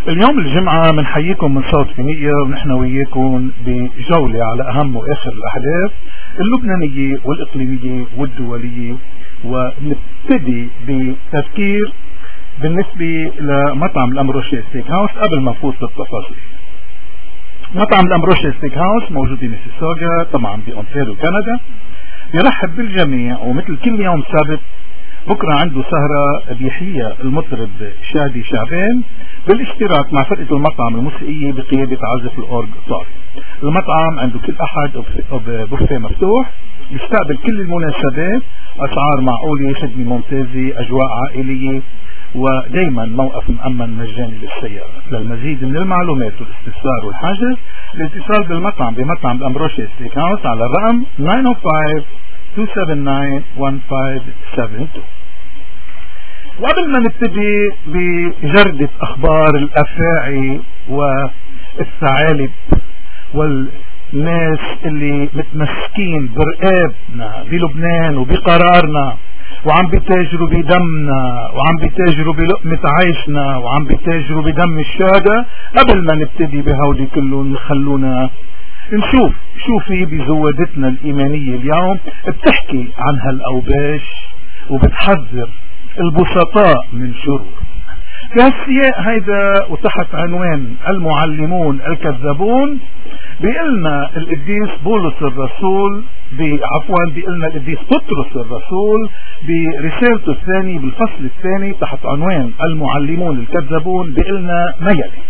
اليوم الجمعة بنحييكم من صوت فينيقيا، ونحن وياكم بجولة على أهم وآخر الأحداث اللبنانية والإقليمية والدولية. ونبتدي بتذكير بالنسبة لمطعم الأمبروشيه ستيك هاوس قبل ما نفوت بالتفاصيل. مطعم الأمبروشيه ستيك هاوس موجود بميسيساغا طبعا بأونتاريو كندا، يرحب بالجميع، ومثل كل يوم سبت بكرة عنده سهرة بيحييها المطرب شادي شعبان بالاشتراك مع فرقة المطعم الموسيقية بقيادة عازف الأورج طارق. المطعم عنده كل أحد بوفيه مفتوح، بيستقبل كل المناسبات، أسعار معقولة، خدمة ممتازة، أجواء عائلية، ودايما موقف مأمن مجاني للسيارة. للمزيد من المعلومات والاستفسار والحجز الاتصال بالمطعم بمطعم الأمبروشيه ستيك هاوس على الرقم 905-279-1572. وقبل ما نبتدي بجردة أخبار الأفاعي والثعالب والناس اللي متمسكين برقابنا بلبنان وبقرارنا، وعم بيتاجروا بدمنا، وعم بيتاجروا بلقمة عيشنا، وعم بيتاجروا بدم الشهداء، قبل ما نبتدي بهودي كلهم خلونا نشوف شو في بزودتنا الإيمانية اليوم بتحكي عن هالأوباش وبتحذر البسطاء من شرور. في هالسياق هيدا وتحت عنوان المعلمون الكذابون بيقلنا القديس بولس الرسول بيقلنا القديس بطرس الرسول برسالته الثانية بالفصل الثاني تحت عنوان المعلمون الكذابون بيقلنا ما يلي: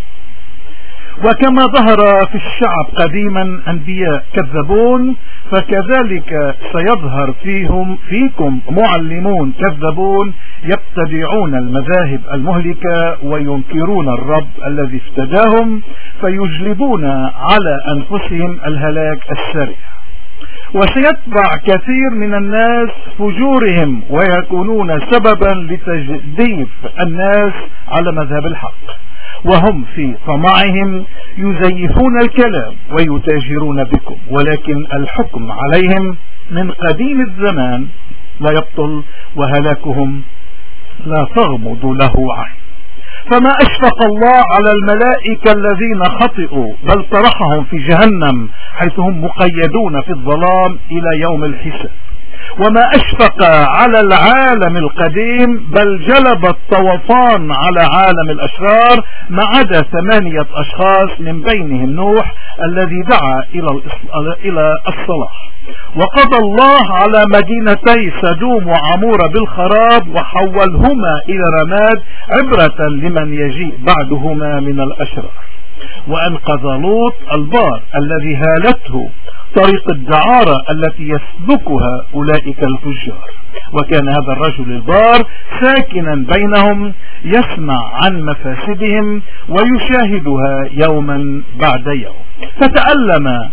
وكما ظهر في الشعب قديما أنبياء كذابون، فكذلك سيظهر فيكم معلمون كذابون يبتدعون المذاهب المهلكة وينكرون الرب الذي افتداهم، فيجلبون على أنفسهم الهلاك السريع. وسيتبع كثير من الناس فجورهم ويكونون سببا لتجديف الناس على مذهب الحق، وهم في طمعهم يزيفون الكلام ويتاجرون بكم، ولكن الحكم عليهم من قديم الزمان لا يبطل، وهلاكهم لا تغمض له عين. فما أشفق الله على الملائكة الذين خطئوا، بل طرحهم في جهنم حيث هم مقيدون في الظلام إلى يوم الحساب. وما أشفق على العالم القديم، بل جلب الطوفان على عالم الأشرار، ما عدا 8 أشخاص من بينهم نوح الذي دعا إلى الصلاح. وقضى الله على مدينتي سدوم وعمورة بالخراب، وحولهما إلى رماد عبرة لمن يجيء بعدهما من الأشرار. وأنقذ لوط البار الذي هالته طريق الدعارة التي يسلكها أولئك الفجار، وكان هذا الرجل البار ساكنا بينهم يسمع عن مفاسدهم ويشاهدها يوما بعد يوم، فتألم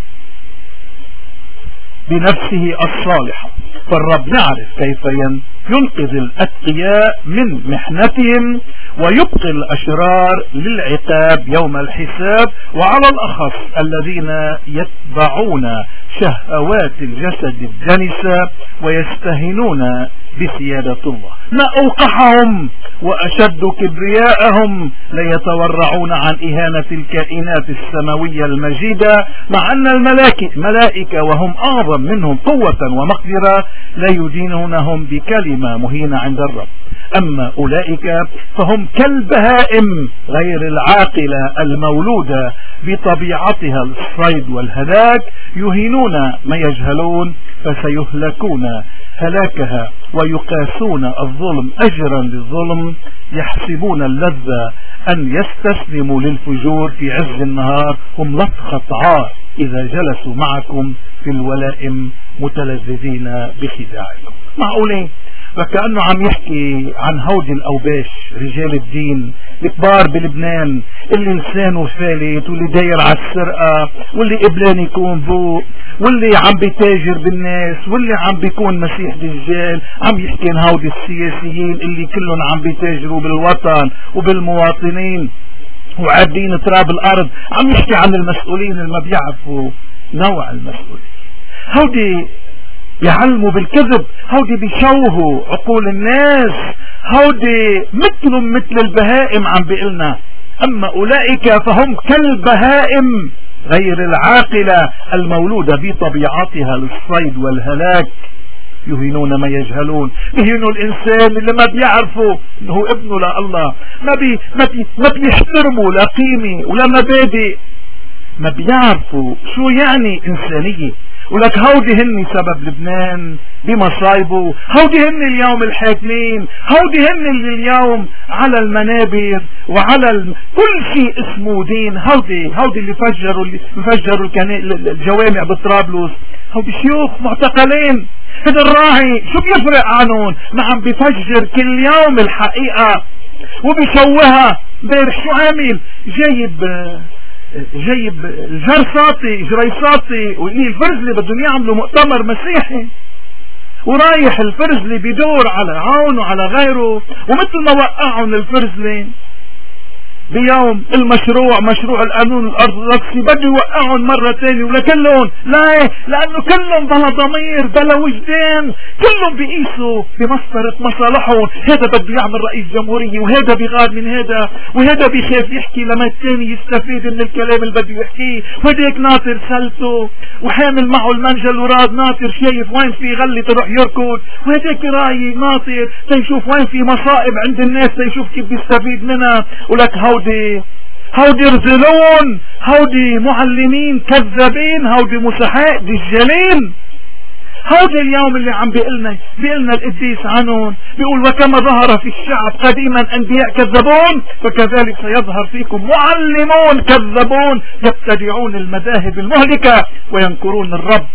بنفسه الصالحة. فالرب نعرف كيف ينقذ الأتقياء من محنتهم ويبقي الأشرار للعقاب يوم الحساب، وعلى الأخص الذين يتبعون شهوات الجسد الدنسة ويستهينون بسيادة الله. ما أوقحهم وأشد كبرياءهم ليتورعون عن إهانة الكائنات السماوية المجيدة، مع أن الملائكة وهم أعظم منهم قوة ومقدرة لا يدينونهم بكلمة مهينة عند الرب. أما أولئك فهم كالبهائم غير العاقلة المولودة بطبيعتها الصيد والهلاك، يهينون ما يجهلون فسيهلكون هلاكها، ويقاسون الظلم أجرا للظلم، يحسبون اللذة أن يستسلموا للفجور في عز النهار، هم لطخة عار إذا جلسوا معكم في الولائم متلذذين بخداعكم. معقولين؟ فكأنه عم يحكي عن هودي الأوباش، رجال الدين الكبار بلبنان، اللي لسانه فالت، واللي داير على السرقة، واللي قبلان يكون ذوق، واللي عم بيتاجر بالناس، واللي عم بيكون مسيح دجال. عم يحكي عن هودي السياسيين اللي كلهم عم بيتاجروا بالوطن وبالمواطنين وعادين تراب الأرض. عم يحكي عن المسؤولين اللي ما بيعرفوا نوع المسؤولين. هودي بيعلموا بالكذب، هودي بيشوهوا عقول الناس، هودي مثل البهائم. عم بيقلنا أما أولئك فهم كالبهائم غير العاقلة المولودة بطبيعتها للصيد والهلاك. يهينون ما يجهلون، يهينوا الإنسان اللي ما بيعرفوا إنه ابنه لله، ما بيحترموا لا قيمة ولا مبادئ، ما بيعرفوا شو يعني إنسانية. ولك هودي هن سبب لبنان بمصايبه، هودي هن اليوم الحاكمين، هودي هن اللي اليوم على المنابر وعلى كل شيء اسمه دين. هودي اللي فجروا الجوامع بطرابلس، هودي شيوخ معتقلين. هذا الراعي شو بيفرق عنهم؟ ما عم بيفجر كل يوم الحقيقة وبيشوهها. امبارح شو عامل؟ جايب جريصاتي وإني الفرزلي بدهم يعملوا مؤتمر مسيحي، ورايح الفرزلي بيدور على عون وعلى غيره، ومثل ما وقعهم الفرزلي بيوم مشروع القانون الأرثوذكسي بده يوقعهم مرة تانية، ولكلهم لأنه كلهم بلا ضمير بلا وجدان، كلهم بيقيسوا بمسطرة مصالحهم. هذا بده يعمل رئيس جمهورية، وهذا بيغار من هذا، وهذا بيخاف يحكي لما الثاني يستفيد من الكلام اللي بده يحكيه، وهداك ناطر سلته وحامل معه المنجل وراد ناطر شايف وين في غلة تروح يركض، وهداك راي ناطر تيشوف وين في مصائب عند الناس تيشوف كيف بيستفيد منها. ولك هودي رذلون، هودي معلمين كذابين، هودي مسحاء دجالين. هودي اليوم اللي عم بيقلنا القديس عنهم، بيقول وكما ظهر في الشعب قديما انبياء كذابون فكذلك سيظهر فيكم معلمون كذابون يبتدعون المذاهب المهلكة وينكرون الرب.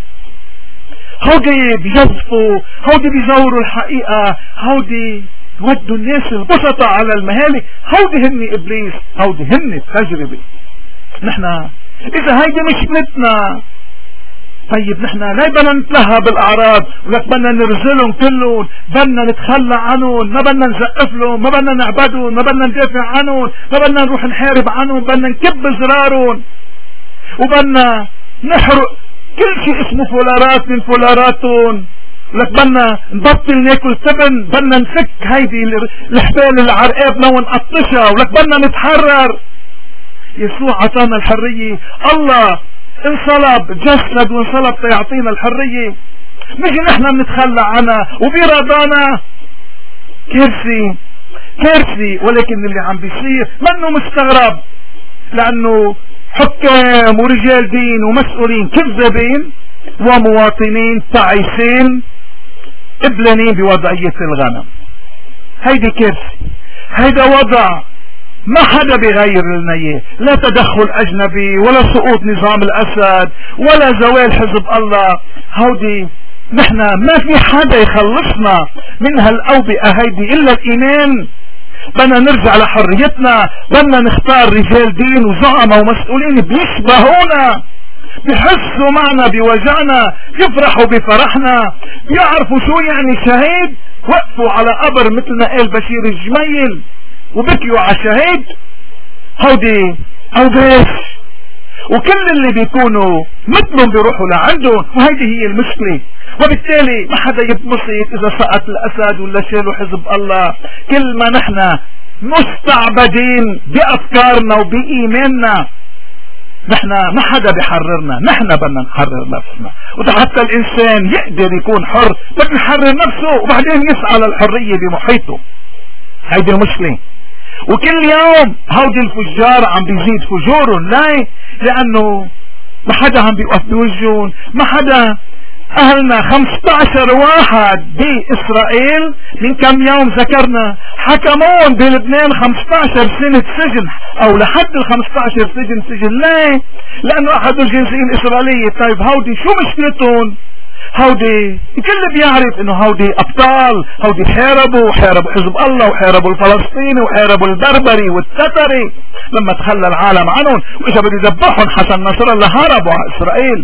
هودي بيجزفوا، هودي بيزوروا الحقيقة، هودي ودوا الناس البسطة على المهالك. هودي هن إبليس، هودي هن التجربة. نحن إذا هيدي مشكلتنا، طيب نحن لا بدنا نتلهى بالأعراض، ولك بدنا نرزلهم كلهم، بدنا نتخلى عنهم، ما بدنا نزقف لهم، ما بدنا نعبدهم، ما بدنا ندافع عنهم، ما بدنا نروح نحارب عنهم، بدنا نكب زرارهم، وبدنا نحرق كل شيء اسمه فولارات من فولاراتهم. لك بدنا نبطل ناكل تبن، بدنا نفك هيدي الحبال العرقابنا ونقطشها، ولك بدنا نتحرر. يسوع عطانا الحرية، الله انصلب جسد وانصلب تيعطينا الحرية، نجي نحن بنتخلى عنها وبيرضانا. كارثي. ولكن اللي عم بيصير منه مستغرب، لانه حكام ورجال دين ومسؤولين كذابين ومواطنين تعيسين قبلانين بوضعية الغنم. هيدي كارثة، هيدا وضع ما حدا بيغير لنا اياه، لا تدخل اجنبي ولا سقوط نظام الاسد ولا زوال حزب الله. هودي نحن ما في حدا يخلصنا من هالاوبئة هيدي الا الايمان. بدنا نرجع لحريتنا، بدنا نختار رجال دين وزعماء ومسؤولين بيشبهونا، بيحسوا معنا بوجعنا، يفرحوا بفرحنا، بيعرفوا شو يعني شهيد. وقفوا على قبر مثل ما قال بشير الجميل وبكيوا على شهيد. هودي اوباش، وكل اللي بيكونوا مثلهم بيروحوا لعندهم، وهيدي هي المشكلة. وبالتالي ما حدا يتبسط اذا سقط الاسد ولا شالوا حزب الله. كل ما نحن مستعبدين بافكارنا وبايماننا، نحن ما حدا بيحررنا، نحن بدنا نحرر نفسنا. وحتى الانسان يقدر يكون حر بده يحرر نفسه وبعدين يسعى للحرية بمحيطه. هيدي المشكلة. وكل يوم هودي الفجار عم بيزيد فجورهم. لانه ما حدا عم بيوقف بوجههم، ما حدا. اهلنا 15 واحد باسرائيل من كم يوم ذكرنا حكمون بلبنان 15 سنة سجن، او لحد ال 15 سجن. ليه؟ لانه احد الجنسيين الاسرائيلية. طيب هودي شو مشكلتهم؟ هودي الكل بيعرف انه هودي ابطال، هودي حاربوا حزب الله وحاربوا الفلسطيني وحاربوا البربري والتتري لما تخلى العالم عنهم، واذا بده يذبحهم حسن نصر الله هربوا على اسرائيل.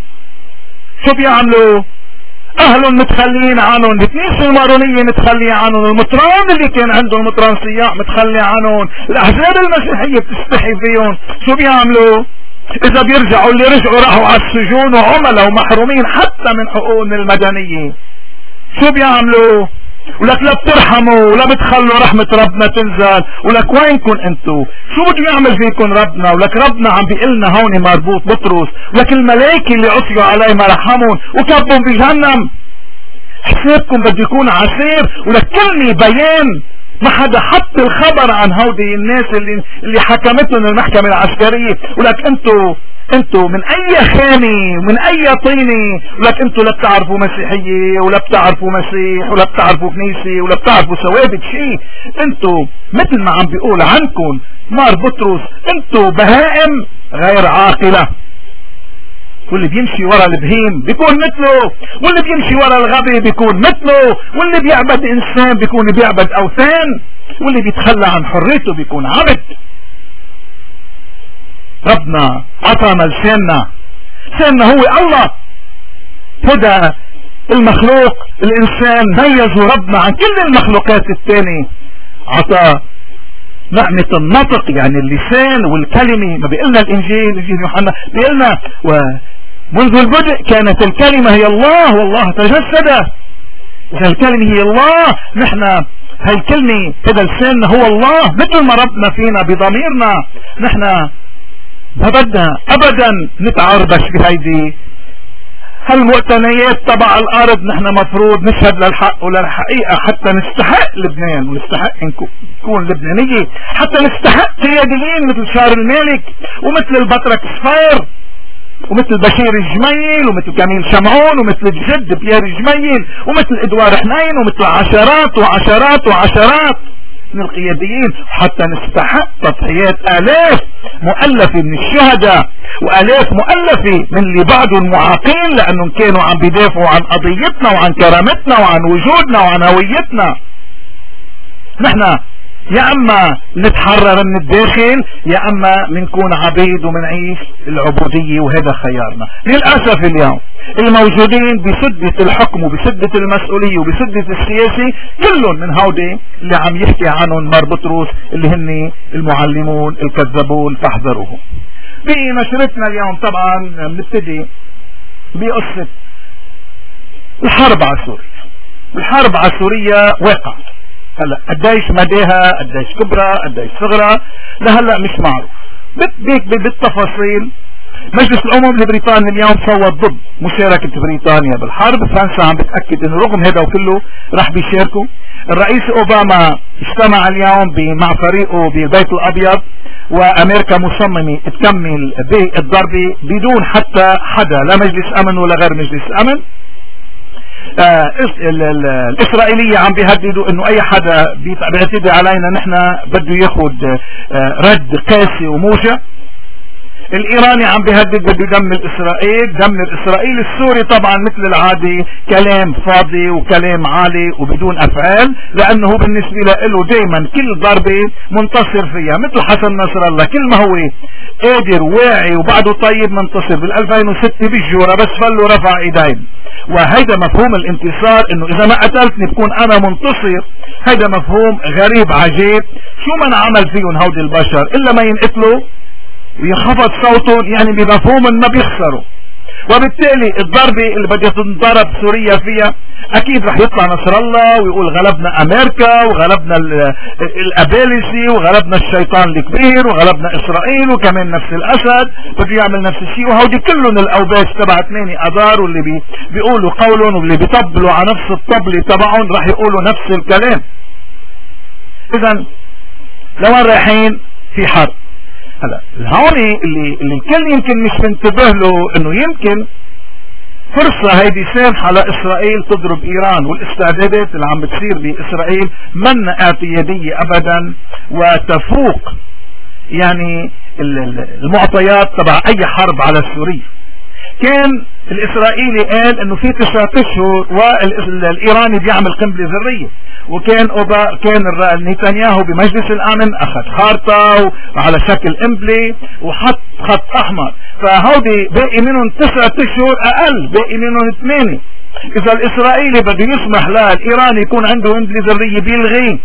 شو بيعملوا؟ اهلهم متخليين عنهم، الكنيسة المارونية متخلية عنهم، المطران اللي كان عندهم مطران سياح متخلي عنهم، الاحزاب المسيحية بتستحي فيهم. شو بيعملوا؟ اذا بيرجعوا اللي رجعوا راحوا على السجون وعملوا ومحرومين حتى من حقوقهم المدنية. شو بيعملوا؟ ولك لا بترحموا ولا بتخلوا رحمة ربنا تنزل، ولك وينكم انتو؟ شو بده يعمل فيكم ربنا؟ ولك ربنا عم بيقلنا هون مربوط بطرس، ولك الملائكة اللي عصيوا عليه ما رحمون وكبهم بجهنم، حسابكم بده يكون عسير. ولك كلمة بيان ما حدا حط الخبر عن هودي الناس اللي حكمتهم المحكمة العسكرية. ولك انتو من اي خانة من اي طينة، ولك انتو لا بتعرفوا مسيحية ولا بتعرفوا مسيح ولا بتعرفوا كنيسة ولا بتعرفوا ثوابت شيء. انتو مثل ما عم بيقول عنكم مار بطرس، انتو بهائم غير عاقلة، واللي بيمشي ورا البهيم بيكون مثله، واللي بيمشي ورا الغبي بيكون مثله، واللي بيعبد انسان بيكون بيعبد اوثان، واللي بيتخلى عن حريته بيكون عبد. ربنا عطانا لساننا هو الله، هذا المخلوق الانسان ميزه ربنا عن كل المخلوقات الثانية، عطى نعمة النطق يعني اللسان والكلمة. ما بيقلنا الانجيل يوحنا بيقلنا ومنذ البدء كانت الكلمة هي الله والله تجسد. اذا الكلمة هي الله، نحن هاي الكلمة هذا لساننا هو الله، مثل ما ربنا فينا بضميرنا. نحن ما بدنا ابدا نتعربش بهيدي هالمؤتنيات تبع الارض. نحن مفروض نشهد للحق وللحقيقة حتى نستحق لبنان، ونستحق نكون لبنانية، حتى نستحق قياديين مثل شار المالك ومثل البطرك صفير ومثل بشير الجميل ومثل كميل شمعون ومثل الجد بيير الجميل ومثل ادوار حنين ومثل عشرات وعشرات وعشرات من القياديين، حتى نستحق تضحيات آلاف مؤلفة من الشهداء وآلاف مؤلفة من اللي بعدوا المعاقين، لأنهم كانوا عم بيدافعوا عن قضيتنا وعن كرامتنا وعن وجودنا وعن هويتنا. نحن يا اما نتحرر من الداخل يا اما منكون عبيد ومنعيش العبودية، وهذا خيارنا. للأسف اليوم الموجودين بسدة الحكم وبسدة المسؤولية وبسدة السياسة كلهم من هودي اللي عم يحكي عنهم مار بطرس، اللي هن المعلمون الكذابون فاحذروهم. بنشرتنا اليوم طبعا بنبتدي بقصة الحرب على سوريا. الحرب على سوريا واقع، هلا قديش مداها قديش كبرى قديش صغرى لهلا مش معروف. بالتفاصيل مجلس الامم البريطاني اليوم صوت ضد مشاركة بريطانيا بالحرب. فرنسا عم بتأكد انه رغم هذا وكله راح بيشاركوا. الرئيس اوباما اجتمع اليوم مع فريقه بالبيت الابيض، وامريكا مصممة تكمل بالضربة بدون حتى حدا، لا مجلس امن ولا غير مجلس امن. الاسرائيلية عم بيهددوا انه اي حدا بيعتدي علينا نحن بده ياخد رد قاسي وموجع. الايراني عم بيهدد بده يدمر اسرائيل، دمر اسرائيل. السوري طبعا مثل العادي كلام فاضي وكلام عالي وبدون افعال، لانه بالنسبة له دايما كل ضربة منتصر فيها، مثل حسن نصر الله كل ما هو قادر واعي وبعده طيب منتصر. بال2006 بالجورة بس فلوا رفع ايدين، وهيدا مفهوم الانتصار، انه اذا ما قتلتني بكون انا منتصر. هيدا مفهوم غريب عجيب، شو من عمل فيهم هودي البشر الا ما ينقتلوا وينخفض صوتهم، يعني بمفهوم ما بيخسروا. وبالتالي الضربة اللي بدها تنضرب سوريا فيها اكيد رح يطلع نصر الله ويقول غلبنا امريكا وغلبنا الابالسي وغلبنا الشيطان الكبير وغلبنا اسرائيل وكمان نفس الاسد بده يعمل نفس الشيء. وهودي كلهم الاوباش تبع 8 اذار واللي بيقولوا قولهم واللي بيطبلوا على نفس الطبلة تبعهم رح يقولوا نفس الكلام. اذا لوين رايحين؟ في حرب. هلا هون اللي الكل يمكن مش منتبه له انه يمكن فرصة هيدي سامحة لاسرائيل تضرب ايران، والاستعدادات اللي عم بتصير باسرائيل من اعتيادية ابدا وتفوق يعني المعطيات تبع اي حرب على سوريا. كان الاسرائيلي قال انه في 9 اشهر والايراني بيعمل قنبلة ذرية، وكان كان نتنياهو بمجلس الامن اخذ خارطة وعلى شكل قنبلة وحط خط احمر. فهودي باقي منهم 9 اشهر اقل، باقي منهم 8. اذا الاسرائيلي بده يسمح للايراني يكون عنده قنبلة ذرية بيلغيه،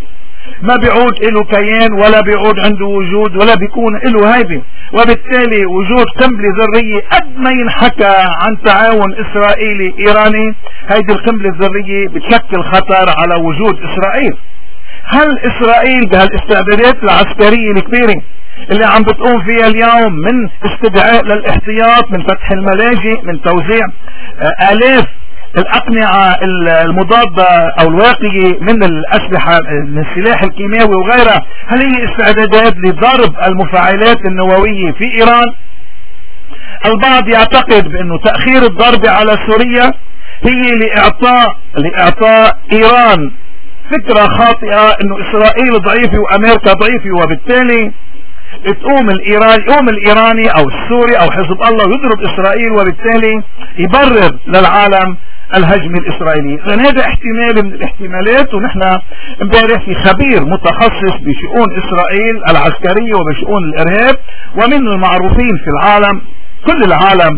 ما بيعود له كيان ولا بيعود عنده وجود ولا بيكون له هيبة. وبالتالي وجود قنبلة ذرية قد ما ينحكى عن تعاون إسرائيلي إيراني، هيدي القنبلة الذرية بتشكل خطر على وجود إسرائيل. هل إسرائيل بهالاستعدادات العسكرية الكبيرة اللي عم بتقوم فيها اليوم من استدعاء للاحتياط، من فتح الملاجئ، من توزيع آلاف الأقنعة المضادة أو الواقية من الأسلحة من السلاح الكيماوي وغيرها، هل هي استعدادات لضرب المفاعلات النووية في إيران؟ البعض يعتقد بأنه تأخير الضرب على سوريا هي لإعطاء إيران فكرة خاطئة أنه إسرائيل ضعيفة وأمريكا ضعيفة، وبالتالي يقوم الإيراني أو السوري أو حزب الله يضرب إسرائيل، وبالتالي يبرر للعالم الهجمة الإسرائيلية. هذا احتمال من الاحتمالات. ونحن امبارح في خبير متخصص بشؤون إسرائيل العسكرية وبشؤون الإرهاب ومن المعروفين في العالم كل العالم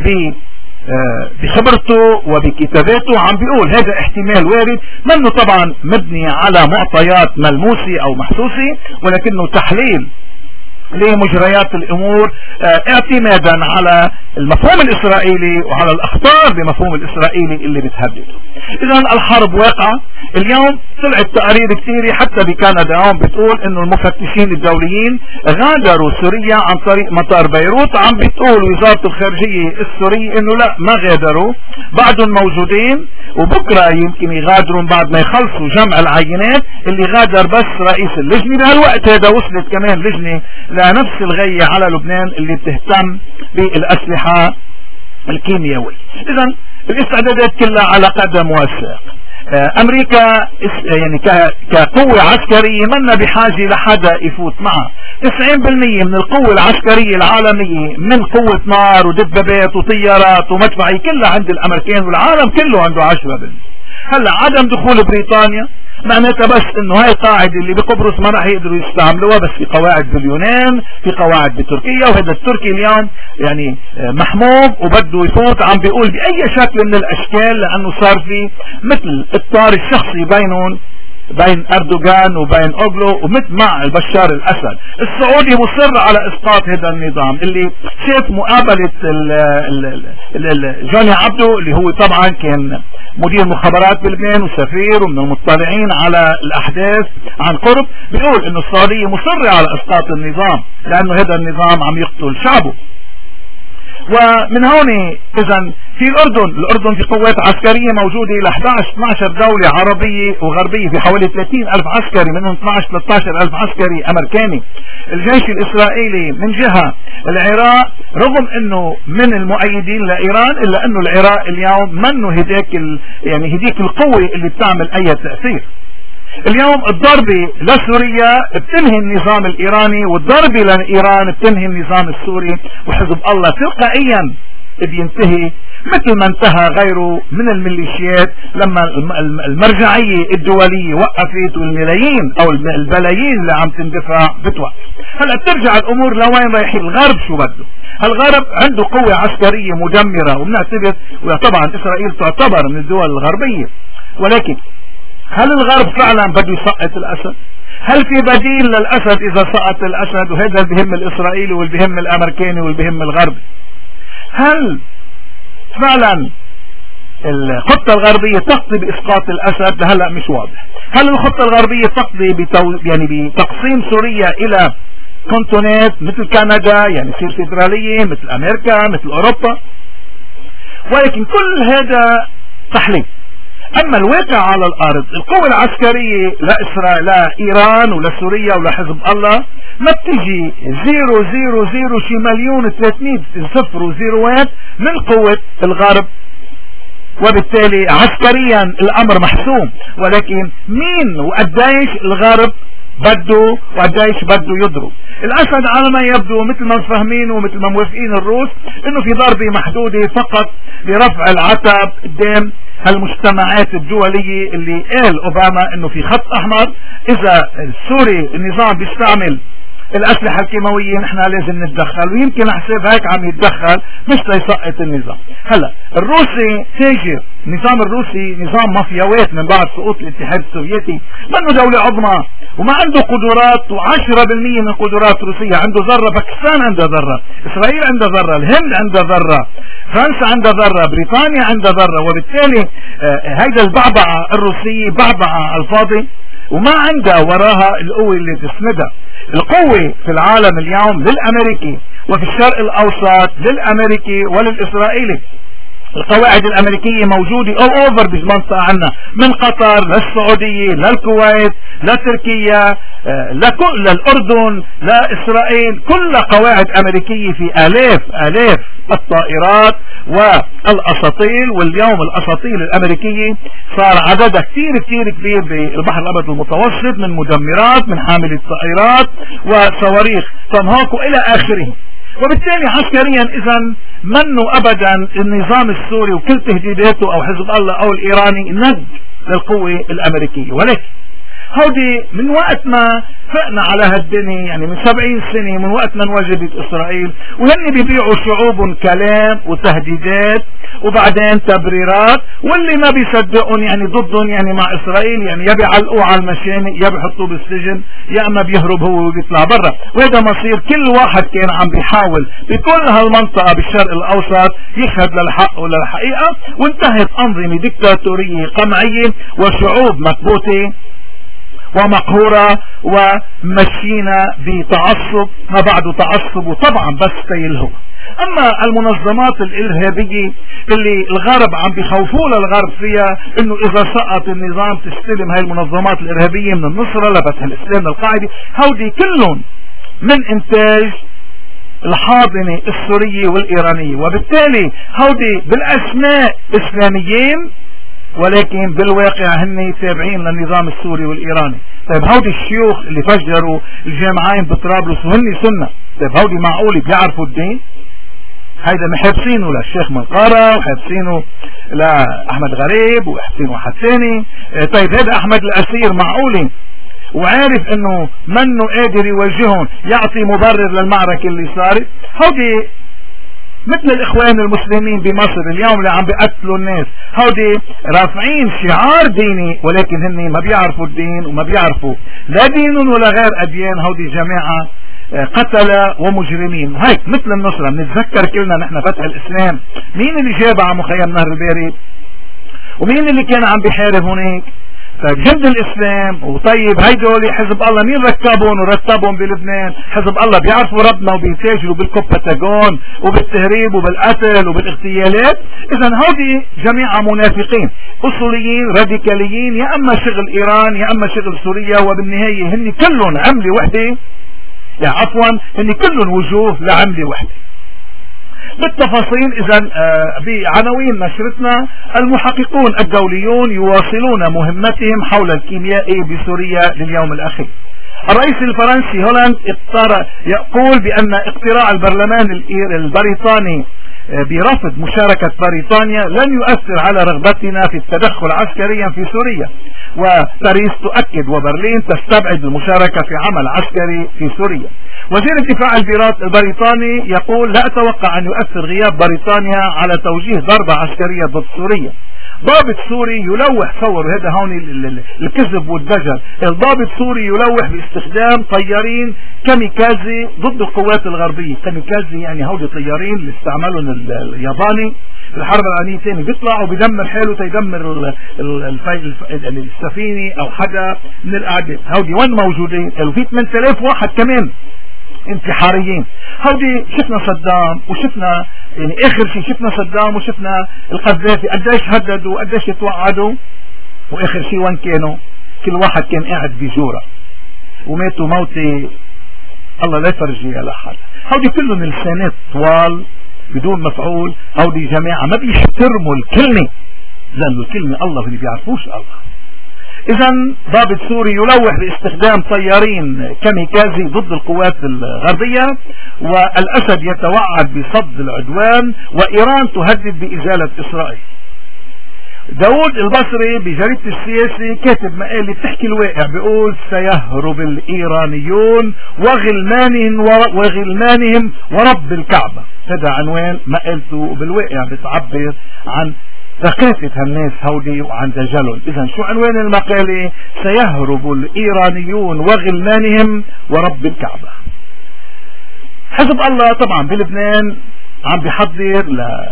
بخبرته وبكتاباته عم بيقول هذا احتمال وارد، منه طبعا مبني على معطيات ملموسة او محسوسة، ولكنه تحليل لمجريات الامور اعتمادا على المفهوم الاسرائيلي وعلى الاخطار بمفهوم الاسرائيلي اللي بتهدده. اذا الحرب واقعة. اليوم طلعت تقارير كثيرة حتى بكندا هون بتقول انه المفتشين الدوليين غادروا سوريا عن طريق مطار بيروت. عم بتقول وزارة الخارجية السورية انه لا، ما غادروا، بعدهم موجودين وبكرة يمكن يغادرون بعد ما يخلصوا جمع العينات. اللي غادر بس رئيس اللجنة. بهالوقت هذا وصلت كمان لجنة لنفس الغية على لبنان اللي بتهتم بالأسلحة الكيميائية. اذا الاستعدادات كلها على قدم وساق. امريكا يعني كقوة عسكرية منا بحاجة لحدا يفوت معها. 90% من القوة العسكرية العالمية من قوة نار ودبابات وطيارات ومدفعية كلها عند الامريكان، والعالم كله عنده 10%. هلا عدم دخول بريطانيا معناتها بس انه هاي القاعدة اللي بقبرص ما راح يقدروا يستعملوها، بس في قواعد باليونان، في قواعد بتركيا، وهذا التركي اليوم يعني محموم وبده يفوت. عم بيقول بأي شكل من الاشكال لانه صار في مثل الطار الشخصي بين اردوغان وبين اوغلو ومثل مع البشار الاسد. السعودي مصر على اسقاط هذا النظام اللي شاف مقابلة جوني عبدو اللي هو طبعا كان مدير مخابرات بلبنان وسفير ومن المطلعين على الاحداث عن قرب، بيقول انه السعودية مصرة على اسقاط النظام لانه هذا النظام عم يقتل شعبه. ومن هون اذا في الاردن في قوات عسكرية موجودة ل 11-12 دولة عربية وغربية في حوالي 30,000 عسكري، منهم 12-13,000 عسكري امريكاني. الجيش الاسرائيلي من جهة العراق رغم انه من المؤيدين لايران الا انه العراق اليوم منه هديك القوة اللي بتعمل اي تأثير. اليوم الضربة لسوريا بتنهي النظام الايراني، والضربة لايران بتنهي النظام السوري، وحزب الله تلقائيا بينتهي مثل ما انتهى غيره من الميليشيات لما المرجعية الدولية وقفت والملايين او البلايين اللي عم تندفع بتوقف. هلا بترجع الامور لوين رايحين؟ الغرب شو بده؟ الغرب عنده قوة عسكرية مدمرة، وبنعتبر وطبعا اسرائيل تعتبر من الدول الغربية، ولكن هل الغرب فعلا بده يسقط الاسد؟ هل في بديل للاسد اذا سقط الاسد؟ وهذا اللي بهم الاسرائيلي واللي بهم الامريكاني واللي بهم الغربي. هل فعلا الخطة الغربية تقضي باسقاط الاسد؟ لهلا مش واضح. هل الخطة الغربية تقضي بتقسيم سوريا الى كونتونات مثل كندا، يعني تصير فيدرالية مثل امريكا مثل اوروبا؟ ولكن كل هذا تحليل. اما الواقع على الارض القوة العسكرية لإيران ولسوريا ولحزب الله ما بتجي 000 شي مليون 300 صفر وزيروات من قوة الغرب، وبالتالي عسكريا الامر محسوم. ولكن مين وقديش الغرب بده وقديش بده يضرب؟ الاسد على ما يبدو مثل ما فاهمين ومثل ما موافقين الروس انه في ضربة محدودة فقط لرفع العتب قدام هالمجتمعات الدولية اللي قال اوباما انه في خط احمر اذا السوري النظام بيستعمل الأسلحة الكيماوية نحن لازم نتدخل، ويمكن حساب هيك عم يتدخل مش ليسقط النظام. هلا الروسي تاجر، النظام الروسي نظام مافياوات من بعد سقوط الاتحاد السوفيتي، منه دولة عظمى وما عنده قدرات، و10% من قدرات روسيا. عنده ذرة، باكستان عندها ذرة، إسرائيل عندها ذرة، الهند عندها ذرة، فرنسا عندها ذرة، بريطانيا عندها ذرة. وبالتالي هيدا البعبعة الروسية بعبعة على الفاضي، وما عندها وراها القوة اللي تسندها. القوة في العالم اليوم للأمريكي، وفي الشرق الأوسط للأمريكي وللإسرائيلي. القواعد الأمريكية موجودة all over بالمنطقة عنا، من قطر للسعودية للكويت لتركيا للأردن لإسرائيل، كلها قواعد أمريكية في آلاف الطائرات والأساطيل. واليوم الأساطيل الأمريكية صار عددها كتير كبير بالبحر الأبيض المتوسط، من مدمرات، من حاملة طائرات وصواريخ توماهوك وإلى آخره. وبالتالي عسكريا اذا منه ابدا النظام السوري وكل تهديداته او حزب الله او الايراني ند للقوة الامريكية. ولكن هودي من وقت ما فقنا على هالدنيا، يعني من 70 سنة من وقت ما انوجدت اسرائيل، وهن بيبيعوا شعوب كلام وتهديدات وبعدين تبريرات، واللي ما بيصدقون يعني ضدهم يعني مع اسرائيل، يعني يا بيعلقوه على المشانق يا بيحطوه بالسجن يا اما بيهرب هو وبيطلع برا. وهذا مصير كل واحد كان عم بيحاول بكل هالمنطقة بالشرق الاوسط يشهد للحق وللحقيقة، وانتهت انظمة ديكتاتورية قمعية وشعوب مكبوتة ومقهورة ومشينا بتعصب ما بعده تعصب، وطبعا بس تيلهو. اما المنظمات الارهابية اللي الغرب عم بيخوفوا للغرب فيها انه اذا سقط النظام تستلم هاي المنظمات الارهابية من النصرة لفتح الاسلام للقاعدة، هودي كلهم من انتاج الحاضنة السورية والايرانية. وبالتالي هودي بالاسماء اسلاميين ولكن بالواقع هن تابعين للنظام السوري والايراني. طيب هودي الشيوخ اللي فجروا الجامعين بطرابلس وهن سنة، طيب هودي معقول بيعرفوا الدين؟ هيدا محبسينه للشيخ منقارة وحبسينه لأحمد غريب وحبسينه واحد ثاني. طيب هذا أحمد الأسير معقولي وعارف انه منه قادر يوجههم يعطي مبرر للمعركة اللي صارت؟ هودي مثل الاخوان المسلمين بمصر اليوم اللي عم بيقتلوا الناس، هودي رافعين شعار ديني ولكن هن ما بيعرفوا الدين وما بيعرفوا لا دين ولا غير اديان. هودي جماعة قتلة ومجرمين. هيك مثل النصرة بنتذكر كلنا نحن فتح الاسلام، مين اللي جاب على مخيم نهر البارد ومين اللي كان عم بيحارب هناك؟ طيب جند الاسلام. وطيب هيدول حزب الله مين ركبهم ورتبهم بلبنان؟ حزب الله بيعرفوا ربنا وبيتاجروا بالكوبتاغون وبالتهريب وبالقتل وبالاغتيالات. اذا هودي جميعا منافقين اصوليين راديكاليين، يا اما شغل ايران يا اما شغل سوريا، وبالنهاية هن كلهم عملة وحدة، يعني عفوا هن كلهم وجوه لعملة وحدة. بالتفاصيل اذا بعناوين نشرتنا: المحققون الدوليون يواصلون مهمتهم حول الكيميائي بسوريا لليوم الاخير. الرئيس الفرنسي هولاند يقول بان اقتراع البرلمان البريطاني برفض مشاركة بريطانيا لن يؤثر على رغبتنا في التدخل عسكريا في سوريا، وباريس تؤكد وبرلين تستبعد المشاركة في عمل عسكري في سوريا. وزير الدفاع البريطاني يقول: لا أتوقع أن يؤثر غياب بريطانيا على توجيه ضربة عسكرية ضد سوريا. ضابط سوري يلوح، صور هذا هون الكذب والدجل، الضابط سوري يلوح باستخدام طيارين كاميكازي ضد القوات الغربية. كاميكازي يعني هودي طيارين اللي استعملهم الياباني في الحرب العالمية الثانية، بيطلع وبيدمر حاله تيدمر السفينة او حدا من الاعداء. هودي وين موجودين؟ وفي 8000 واحد كمان انتحاريين. هودي شفنا صدام وشفنا يعني اخر شيء شفنا صدام وشفنا القذافي قديش هددوا وقديش يتوعدوا، واخر شيء وين كانوا؟ كل واحد كان قاعد بجورة وماتوا موتي الله لا يفرجيها لحد. هودي كلهم لسانات طوال بدون مفعول. هودي جماعة ما بيحترموا الكلمة، لأنه الكلمة الله اللي بيعرفوش الله. اذا ضابط سوري يلوح باستخدام طيارين كاميكازي ضد القوات الغربية، والاسد يتوعد بصد العدوان، وايران تهدد بازالة اسرائيل. داود البصري بجريدة السياسي كاتب مقالة بتحكي الواقع، بيقول سيهرب الإيرانيون وغلمانهم ورب الكعبة. هذا عنوان مقالته، وبالواقع بتعبر عن ثقافة هالناس هودي وعن دجالهم. إذا شو عنوان المقالة؟ سيهرب الإيرانيون وغلمانهم ورب الكعبة. حزب الله طبعا بلبنان عم بيحضر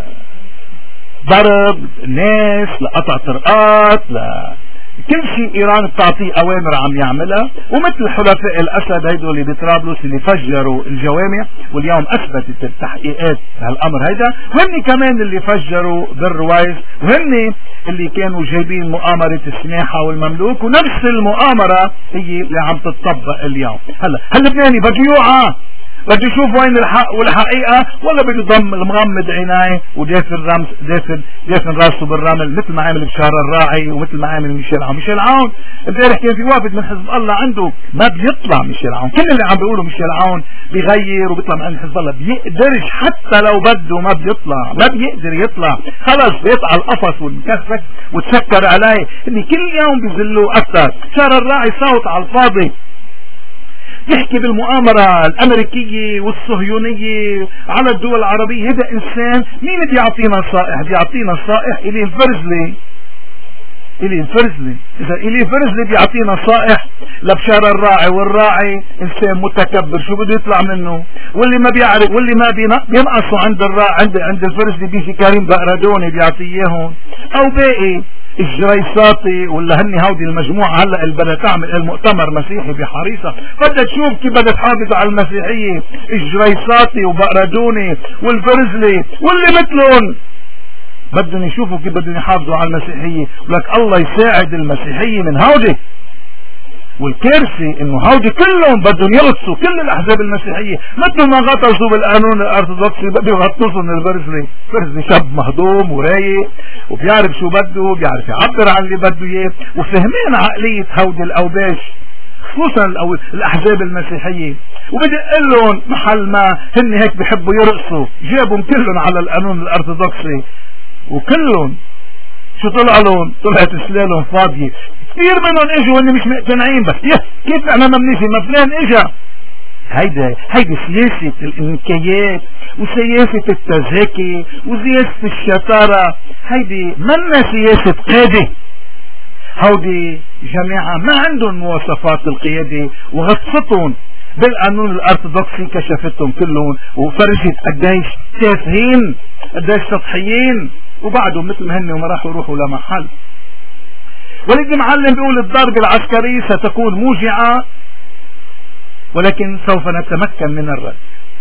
ضرب الناس، لقطع طرقات، كل شيء ايران بتعطيه اوامر عم يعملها، ومثل حلفاء الاسد هيدول اللي بطرابلس اللي فجروا الجوامع، واليوم اثبتت التحقيقات هالامر هيدا، وهن كمان اللي فجروا بالرويس، وهن اللي كانوا جايبين مؤامرة السماحة والمملوك، ونفس المؤامرة هي اللي عم تطبق اليوم. هلا هاللبناني بده يوعى، بده يشوف وين الحق والحقيقة، ولا بده يضم المغمض عينيه ودافن راسه بالرمل مثل ما عمل بشار الراعي ومثل ما عمل ميشيل عون. ميشيل عون امبارح كان في وافد من حزب الله عنده ما بيطلع ميشيل عون، كل اللي عم بيقولوا ميشيل عون بيغير وبيطلع من عند حزب الله، بيقدرش حتى لو بده ما بيطلع، ما بيقدر يطلع، خلص بيطلع القفص والمكسك وتسكر عليه، اللي كل يوم بيزلوه اكثر. شار الراعي صوت على الفاضي يحكي بالمؤامرة الأمريكية والصهيونية على الدول العربية. هذا إنسان مين بيعطينا نصائح؟ بيعطينا نصائح إلي الفرزلي. إذا إلي الفرزلي بيعطينا نصائح لبشار الراعي، والراعي إنسان متكبر شو بده يطلع منه، واللي ما بيعرف واللي ما بينقصوا عند الفرزلي بيجي كريم بقردوني بيعطيهم، أو باقي الجريساطي ولا هني هودي المجموعة هلا اللي بدها تعمل المؤتمر مسيحي بحريصة، بدها تشوف كيف بدها تحافظ على المسيحية، الجريساطي وبقردوني والفرزلي واللي مثلهم بدهم يشوفوا كيف بدهم يحافظوا على المسيحية. ولك الله يساعد المسيحية من هودي، والكارثة انه هودي كلهم بدهم يغطسوا كل الاحزاب المسيحية مثل ما غطسوا بالقانون الارثوذكسي، بدهم يغطسوا من الفرزلي شاب مهضوم ورايق وبيعرف شو بده، بيعرف يعبر عن اللي بده اياه، وفهمين عقلية هودي الاوباش خصوصا الاحزاب المسيحية، وبدي اقول لهم محل ما هن هيك بيحبوا يرقصوا جابهم كلهم على القانون الارثوذكسي، وكلهم شو طلع لهم؟ طلعت سلالهم فاضية. كثير منهم اجوا واني مش مقتنعين، بس كيف احنا ما بنيجي؟ ما فلان اجا. هيدي سياسة الانكايات وسياسة التزاكي وسياسة الشطارة، هيدي منا سياسة قادة. هودي جماعة ما عندهم مواصفات القيادة، وغطستهم بالقانون الارثوذكسي كشفتهم كلهم وفرجت قديش تافهين قديش سطحيين، وبعدهم مثل ما هن وما راحوا يروحوا لمحل. وليد معلم بيقول الضرب العسكري ستكون موجعة ولكن سوف نتمكن من الرد.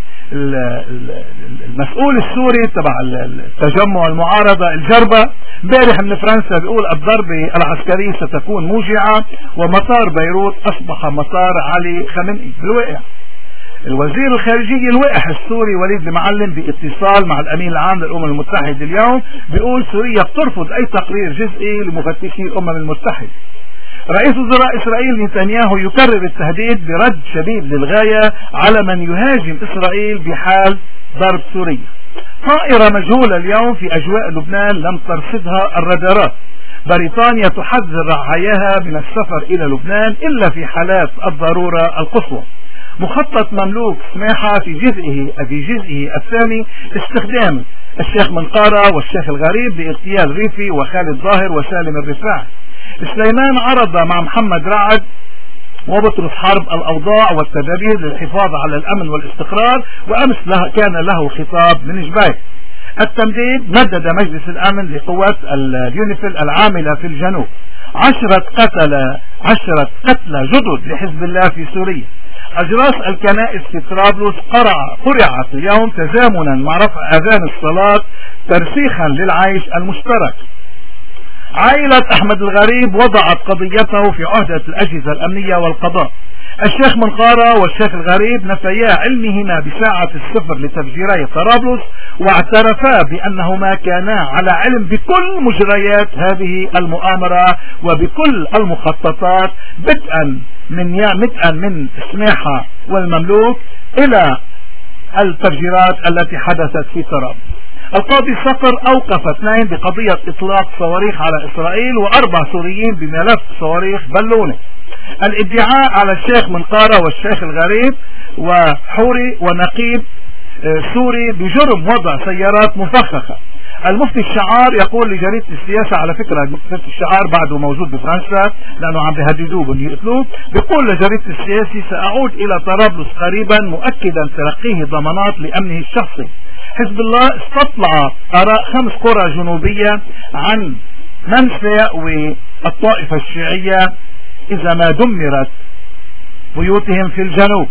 المسؤول السوري تبع التجمع المعارضة الجربة امبارح من فرنسا بيقول الضربة العسكرية ستكون موجعة ومطار بيروت أصبح مطار علي خامنئي. بالواقع الوزير الخارجية الواقح السوري وليد المعلم باتصال مع الأمين العام للأمم المتحدة اليوم بيقول سوريا بترفض أي تقرير جزئي لمفتشي الأمم المتحدة. رئيس وزراء إسرائيل نتنياهو يكرر التهديد برد شديد للغاية على من يهاجم إسرائيل بحال ضرب سوريا. طائرة مجهولة اليوم في أجواء لبنان لم ترصدها الرادارات. بريطانيا تحذر رعاياها من السفر إلى لبنان إلا في حالات الضرورة القصوى. مخطط مملوك سماحة في جزئه الثاني استخدام الشيخ منقارة والشيخ الغريب لاغتيال ريفي وخالد ظاهر وسالم الرفاعي. سليمان عرض مع محمد رعد وبطرس حرب الأوضاع والتدابير للحفاظ على الأمن والاستقرار، وأمس كان له خطاب من جبال. التمديد مدد مجلس الأمن لقوات اليونيفيل العاملة في الجنوب 10 قتلى جدد لحزب الله في سوريا. أجراس الكنائس في طرابلس قرعت اليوم تزامنا مع رفع أذان الصلاة ترسيخا للعيش المشترك. عائلة أحمد الغريب وضعت قضيته في عهدة الأجهزة الأمنية والقضاء. الشيخ منقارة والشيخ الغريب نفيا علمهما بساعة الصفر لتفجيري طرابلس، واعترفا بأنهما كانا على علم بكل مجريات هذه المؤامرة وبكل المخططات بدءا من سماحة والمملوك إلى التفجيرات التي حدثت في طرابلس. القاضي صقر أوقف 2 بقضية إطلاق صواريخ على إسرائيل، و4 سوريين بملف صواريخ بالونة. الادعاء على الشيخ منقارة والشيخ الغريب وحوري ونقيب سوري بجرم وضع سيارات مفخخة. المفتي الشعار يقول لجريدة السياسة، على فكرة مفتي الشعار بعده موجود بفرنسا لأنه عم بيهددوه بأن يقتلوه، بيقول لجريدة السياسي: سأعود إلى طرابلس قريبا مؤكدا تلقيه ضمانات لأمنه الشخصي. حزب الله استطلع آراء 5 قرى جنوبية عن منفى والطائفة الشيعية إذا ما دمرت بيوتهم في الجنوب.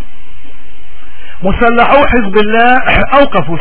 مسلحو حزب الله أوقفوا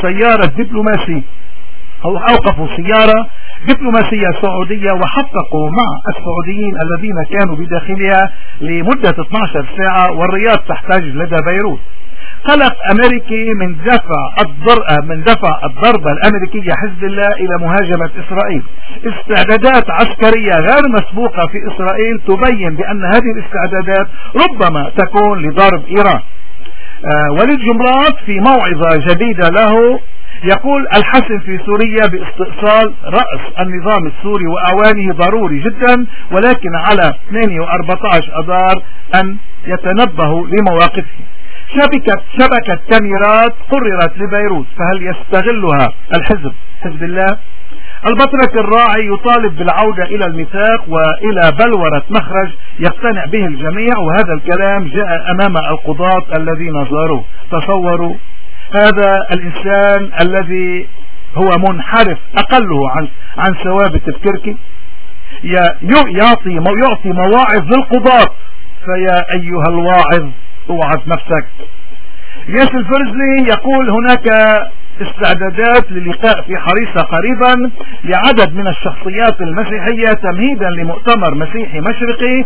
سيارة دبلوماسية سعودية وحققوا مع السعوديين الذين كانوا بداخلها لمدة 12 ساعة، والرياض تحتاج لدى بيروت. قلق أمريكي من دفع الضربة الأمريكية حزب الله إلى مهاجمة إسرائيل. استعدادات عسكرية غير مسبوقة في إسرائيل تبين بأن هذه الاستعدادات ربما تكون لضرب إيران. وليد جمرات في موعظة جديدة له يقول: الحسم في سوريا باستئصال رأس النظام السوري وأعوانه ضروري جدا، ولكن على 8 و14 أذار أن يتنبهوا لمواقفهم. شبكة كاميرات قررت لبيروت، فهل يستغلها حزب الله؟ البطرك الراعي يطالب بالعودة إلى الميثاق وإلى بلورة مخرج يقتنع به الجميع، وهذا الكلام جاء أمام القضاة الذين زاروه. تصوروا هذا الإنسان الذي هو منحرف أقله عن ثوابت الكركي يعطي مواعظ للقضاة، فيا أيها الواعظ اوعظ نفسك. ياس الفرزلي يقول: هناك استعدادات للقاء في حريصة قريبا لعدد من الشخصيات المسيحية تمهيدا لمؤتمر مسيحي مشرقي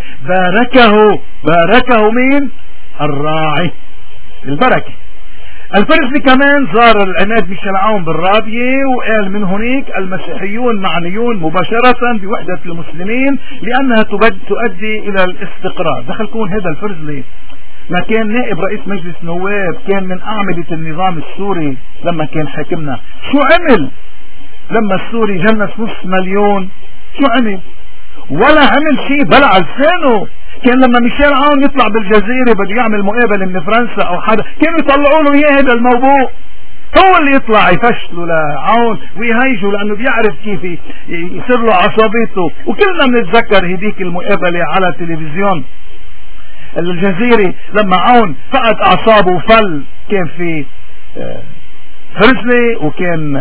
باركه مين؟ الراعي البركة. الفرزلي كمان زار العماد ميشيل عون بالرابية وقال: من هناك المسيحيون معنيون مباشرة بوحدة المسلمين لأنها تؤدي إلى الاستقرار. دخلكون هذا الفرزلي ما كان نائب رئيس مجلس نواب، كان من أعمدة النظام السوري لما كان حاكمنا. شو عمل لما السوري جنس 500,000؟ شو عمل؟ ولا عمل شيء، بلع لسانه. كان لما ميشيل عون يطلع بالجزيرة بده يعمل مقابلة من فرنسا أو حدا، كانوا يطلعوا له إياه هذا الموضوع، هو اللي يطلع يفشلوا لعون ويهيجوا، لأنه بيعرف كيف يصير له عصبيته. وكلنا بنتذكر هديك المقابلة على تلفزيون الجزيرة لما عون فقد أعصابه وفل. كان في فرزلي وكان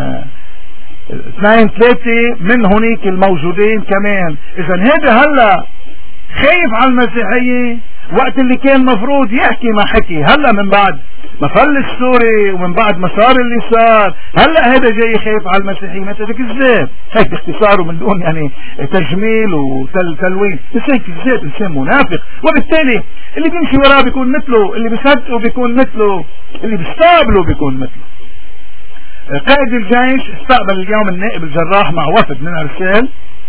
2-3 من هنيك الموجودين كمان. إذا هذا هلا خايف على المسيحية وقت اللي كان مفروض يحكي ما حكي. هلا من بعد ما فل السوري ومن بعد ما صار اللي صار، هلا هذا جاي خايف على المسيحية. ما كذاب، هيك باختصار ومن دون يعني تجميل وتلوين. بس هيك كذاب، انسان منافق، وبالتالي اللي بيمشي وراه بيكون مثله، اللي بيصدقه بيكون مثله، اللي بيستقبله بيكون مثله. قائد الجيش استقبل اليوم النائب الجراح مع وفد من ارسال،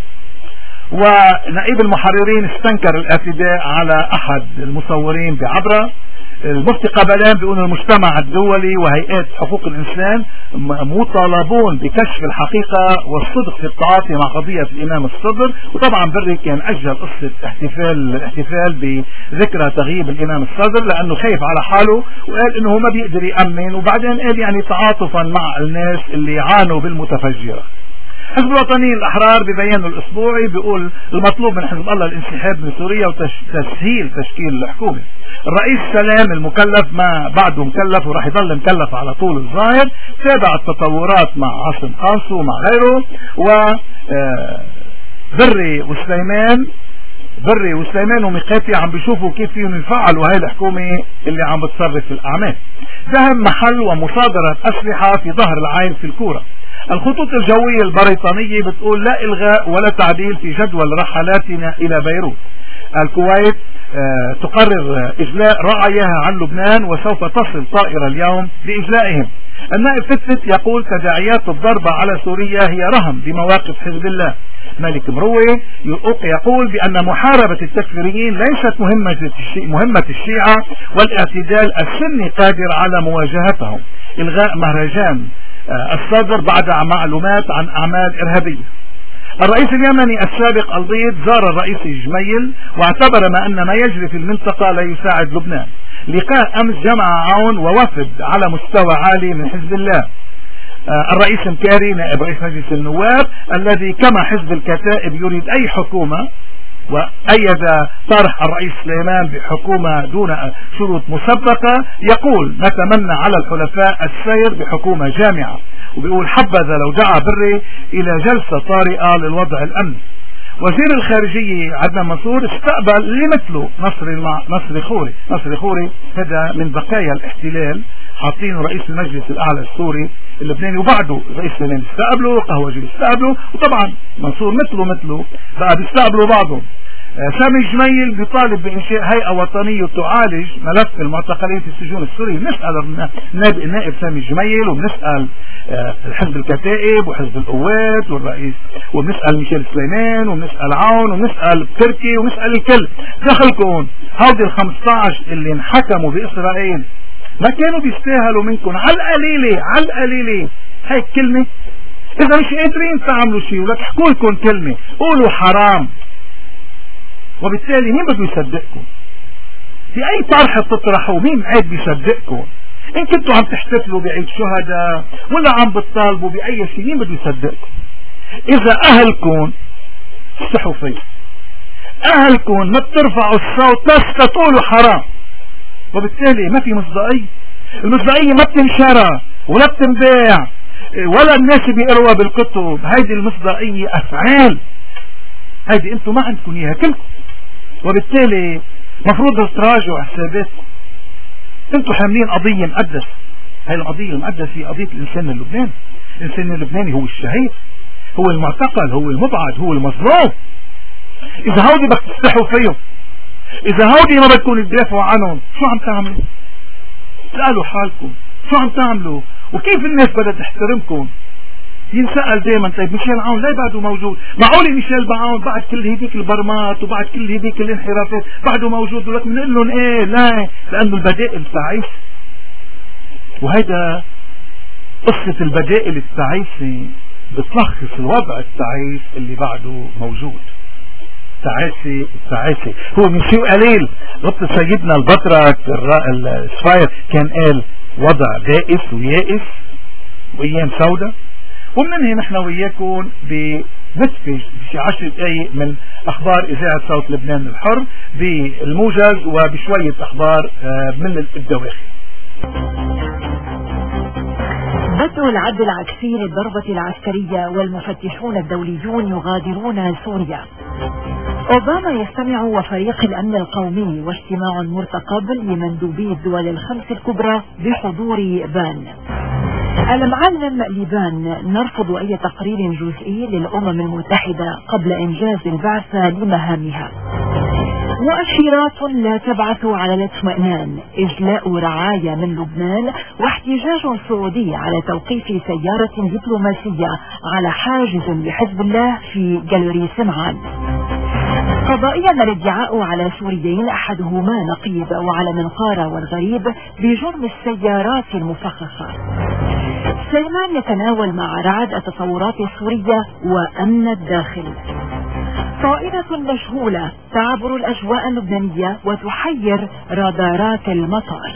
ونائب المحررين استنكر الاعتداء على احد المصورين بعبرة. المفتي قبلان بيقول المجتمع الدولي وهيئات حقوق الانسان مطالبون بكشف الحقيقة والصدق في التعاطي مع قضية الامام الصدر. وطبعا بري كان اجل قصة الاحتفال بذكرى تغييب الامام الصدر لانه خايف على حاله، وقال انه ما بيقدر يأمن، وبعدين قال يعني تعاطفا مع الناس اللي عانوا بالمتفجرة. حزب الوطنيين الأحرار ببيانه الأسبوعي بيقول المطلوب من حزب الله الانسحاب من سوريا وتسهيل تشكيل الحكومة. الرئيس سلام المكلف ما بعده مكلف وراح يضل مكلف على طول الظاهر، تابع التطورات مع عاصم قاسو ومع غيره، بري وسليمان وميقاتي عم بيشوفوا كيف فيهم يفعلوا هاي الحكومة اللي عم بتصرف في الأعمال. ذهب محل ومصادرة أسلحة في ظهر العين في الكورة. الخطوط الجوية البريطانية بتقول لا إلغاء ولا تعديل في جدول رحلاتنا إلى بيروت. الكويت تقرر إجلاء رعاياها عن لبنان وسوف تصل طائرة اليوم بإجلائهم. النائب فتفت يقول تداعيات الضربة على سوريا هي رهن بمواقف حزب الله. مالك مروي يقول بأن محاربة التكفيريين ليست مهمة الشيعة، والاعتدال السني قادر على مواجهتهم. إلغاء مهرجان الصدر بعد معلومات عن أعمال إرهابية. الرئيس اليمني السابق البيض زار الرئيس جميل واعتبر أن ما يجري في المنطقة لا يساعد لبنان. لقاء أمس جمع عون ووفد على مستوى عالي من حزب الله. الرئيس مكاري نائب رئيس مجلس النواب الذي كما حزب الكتائب يريد أي حكومة، وأيد طرح الرئيس سليمان بحكومة دون شروط مسبقة، يقول نتمنى على الحلفاء السير بحكومة جامعة، وبيقول حبذا لو دعا بري إلى جلسة طارئة للوضع الأمني. وزير الخارجية عدنان منصور استقبل لمثله نصر خوري هذا من بقايا الاحتلال، حاطينه رئيس المجلس الأعلى السوري اللبناني، وبعده رئيس لبنان استقبله، قهوجي استقبله، وطبعا منصور مثله بقى بيستقبلوا بعضهم. سامي جميل بيطالب بإنشاء هيئة وطنية تعالج ملف المعتقلين في السجون السورية. بنسأل النائب سامي جميل، وبنسأل حزب الكتائب وحزب القوات والرئيس، وبنسأل ميشيل سليمان، وبنسأل عون، وبنسأل تركي، وبنسأل الكل. دخلكم هودي ال15 اللي انحكموا بإسرائيل ما كانوا بيستاهلوا منكم على القليلة هاي كلمة؟ إذا مش قادرين تعملوا شيء ولا تحكوا لكم كلمة قولوا حرام، وبالتالي مين بده يصدقكم؟ بأي طرح بتطرحوا مين عيد بيصدقكم؟ إن كنتوا عم تحتفلوا بعيد شهداء ولا عم بتطالبوا بأي شيء مين بده يصدقكم؟ إذا أهلكم استحوا فيه، أهلكم ما بترفعوا الصوت بس تقولوا حرام، وبالتالي ما في مصداقية. المصداقية ما بتنشرى ولا بتنباع ولا الناس بيقروا بالكتب. هيدي المصداقية أفعال، هيدي انتم ما عندكم اياها كلكم، وبالتالي مفروض تراجعوا حساباتكم. انتم حاملين قضية مقدسة، هاي القضية المقدسة هي قضية الإنسان اللبناني. الإنسان اللبناني هو الشهيد، هو المعتقل، هو المبعد، هو المظلوم. إذا هودي بدك تستحوا فيهم، إذا هودي ما بدكم تدافعوا عنهم، شو عم تعملوا؟ سألوا حالكم شو عم تعملوا وكيف الناس بدها تحترمكم. ينسأل دائما طيب ميشيل عون لا بعده موجود؟ معقول ميشيل عون بعد كل هذيك البرمات وبعد كل هذيك الانحرافات بعده موجود؟ ولك بنقول لهم ايه لا، لانه البدائل تعيس. وهيدا قصة البدائل التعيسة بتلخص الوضع التعيس اللي بعده موجود. التعاسي هو من شيء قليل. ربط سيدنا البطرك الصفاير كان قال وضع بائس ويائس وايام سوداء. ومننهي نحن وياكم بنتفج في 10 دقائق من اخبار اذاعه صوت لبنان الحر بالموجز وبشويه اخبار من الدواخل. بدء العد العكسي للضربة العسكرية والمفتشون الدوليون يغادرون سوريا. أوباما يستمع وفريق الأمن القومي واجتماع مرتقب لمندوبي الدول ال5 الكبرى بحضور بان. المعلم لبان نرفض أي تقرير جزئي للأمم المتحدة قبل إنجاز البعثة لمهامها. مؤشرات لا تبعث على الاطمئنان، إجلاء رعايا من لبنان واحتجاج سعودي على توقيف سيارة دبلوماسية على حاجز لحزب الله في جاليري سمعان. قضائيا الادعاء على سوريين أحدهما نقيب وعلى منقارة والغريب بجرم السيارات المفخخة. سليمان يتناول مع رعد التصورات السورية وأمن الداخل. طائرة مجهولة تعبر الأجواء اللبنانية وتحير رادارات المطار.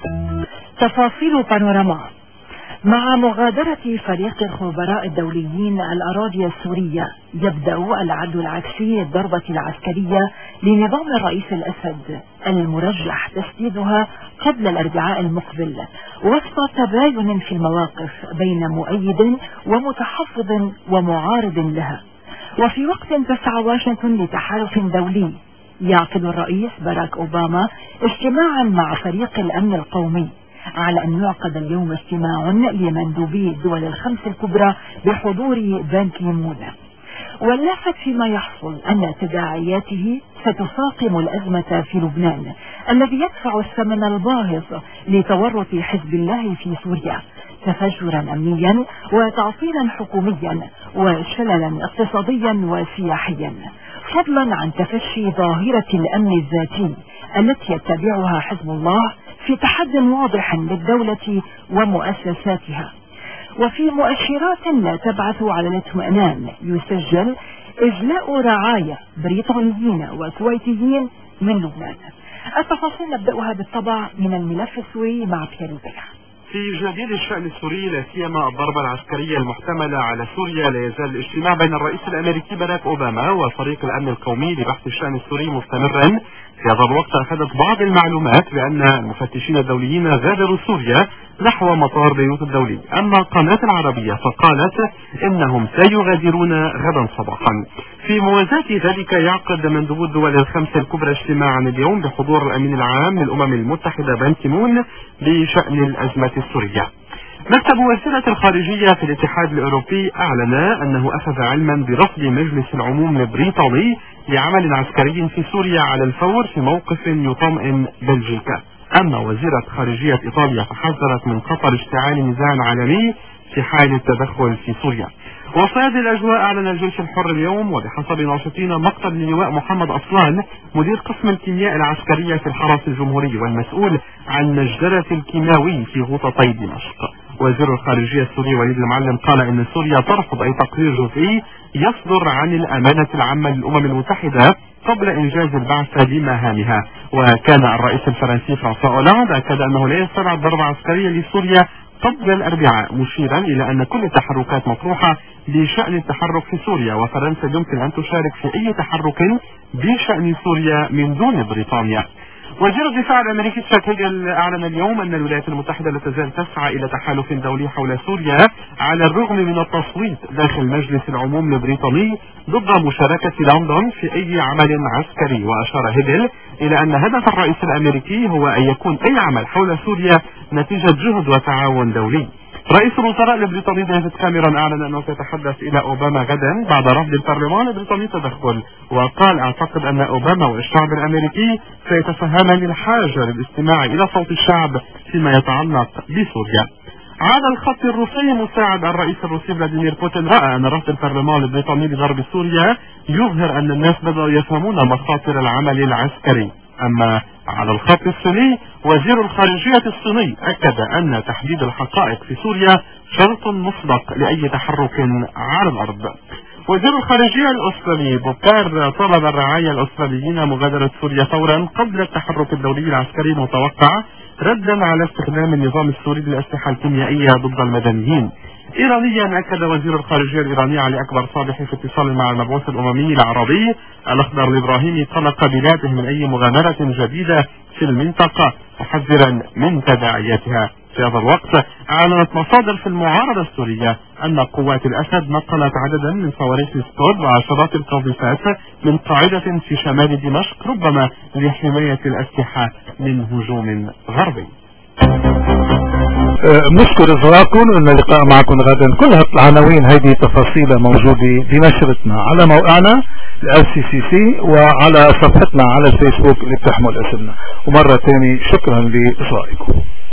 تفاصيل بانوراما. مع مغادرة فريق الخبراء الدوليين الأراضي السورية يبدأ العد العكسي للضربة العسكرية لنظام الرئيس الأسد المرجح تسديدها قبل الأربعاء المقبل وسط تباين في المواقف بين مؤيد ومتحفظ ومعارض لها. وفي وقت تسعى واشنطن لتحالف دولي يعقد الرئيس باراك أوباما اجتماعا مع فريق الأمن القومي على أن يعقد اليوم اجتماع لمندوبي الدول ال5 الكبرى بحضور بان كي-مون. واللافت فيما يحصل أن تداعياته ستفاقم الأزمة في لبنان الذي يدفع الثمن الباهظ لتورط حزب الله في سوريا، تفجرا أمنيا وتعطيلا حكوميا وشللا اقتصاديا وسياحيا، فضلا عن تفشي ظاهرة الأمن الذاتي التي يتبعها حزب الله في تحد واضح للدولة ومؤسساتها. وفي مؤشرات تبعث على الاطمئنان يسجل إجلاء رعايا بريطانيين وكويتيين من لبنان. التفاصيل نبدأها بالطبع من الملف السوري مع بيير البيع. في جديد الشأن السوري لا سيما الضربة العسكرية المحتملة على سوريا، لا يزال الاجتماع بين الرئيس الأمريكي باراك أوباما وفريق الأمن القومي لبحث الشأن السوري مستمرا. في هذا الوقت أخذت بعض المعلومات بأن المفتشين الدوليين غادروا سوريا نحو مطار بيروت الدولي، أما القناة العربية فقالت إنهم سيغادرون غدا صباحا. في موازاة ذلك يعقد مندوب الدول الخمس الكبرى اجتماعا اليوم بحضور الأمين العام للأمم المتحدة بان كي مون بشأن الأزمة السورية. مكتب وزيرة الخارجية في الاتحاد الأوروبي أعلن أنه أخذ علما برفض مجلس العموم البريطاني لعمل عسكري في سوريا على الفور في موقف يطمئن بلجيكا. أما وزيرة خارجية إيطاليا فحذرت من خطر اشتعال نزاع عالمي في حال التدخل في سوريا. وفي هذه الأجواء أعلن الجيش الحر اليوم وبحسب ناشطين مقتل اللواء محمد أصلان مدير قسم الكيمياء العسكرية في الحرس الجمهوري والمسؤول عن مجزرة الكيماوي في غوطتي دمشق. وزير الخارجية السوري وليد المعلم قال إن سوريا ترفض أي تقرير جزئي يصدر عن الأمانة العامة للأمم المتحدة قبل إنجاز البعثة لمهامها. وكان الرئيس الفرنسي فرانسوا أولاند أكد أنه لا يستبعد ضربة عسكرية لسوريا قبل الأربعاء، مشيرا إلى أن كل التحركات مطروحة بشأن التحرك في سوريا، وفرنسا يمكن أن تشارك في أي تحرك بشأن سوريا من دون بريطانيا. وزير الدفاع الامريكي تشاك هيجل اعلن اليوم ان الولايات المتحده لا تزال تسعى الى تحالف دولي حول سوريا على الرغم من التصويت داخل مجلس العموم البريطاني ضد مشاركه لندن في اي عمل عسكري. واشار هيجل الى ان هدف الرئيس الامريكي هو ان يكون اي عمل حول سوريا نتيجه جهد وتعاون دولي. رئيس الوزراء البريطاني ديفيد كاميرون اعلن انه سيتحدث الى اوباما غدا بعد رفض البرلمان البريطاني التدخل، وقال اعتقد ان اوباما والشعب الامريكي سيتفهمان الحاجه للاستماع الى صوت الشعب فيما يتعلق بسوريا. على الخط الروسي مساعد الرئيس الروسي فلاديمير بوتين راى ان رفض البرلمان البريطاني لضرب سوريا يظهر ان الناس بدأوا يفهمون مخاطر العمل العسكري. اما على الخط الصيني وزير الخارجية الصيني اكد ان تحديد الحقائق في سوريا شرط مسبق لاي تحرك على الارض. وزير الخارجية الاسترالي بوكار طلب الرعايا الاستراليين مغادرة سوريا فورا قبل التحرك الدولي العسكري المتوقع ردا على استخدام النظام السوري للاسلحة الكيميائية ضد المدنيين. ايرانيا اكد وزير الخارجية الايراني علي اكبر صالح في اتصال مع المبعوث الاممي العربي الاخضر الابراهيمي قلق بلاده من اي مغامرة جديدة في المنطقة محذرا من تداعياتها. في هذا الوقت اعلنت مصادر في المعارضة السورية ان قوات الاسد نقلت عددا من صواريخ سكود وعشرات القاذفات من قاعدة في شمال دمشق ربما لحماية الاسلحة من هجوم غربي. نشكر إصغاءكم وإن اللقاء معكم غدا. كل هالعناوين هذه تفاصيل موجودة بنشرتنا على موقعنا LCCC وعلى صفحتنا على الفيسبوك اللي بتحمل اسمنا. ومرة تاني شكرا لإصغائكم.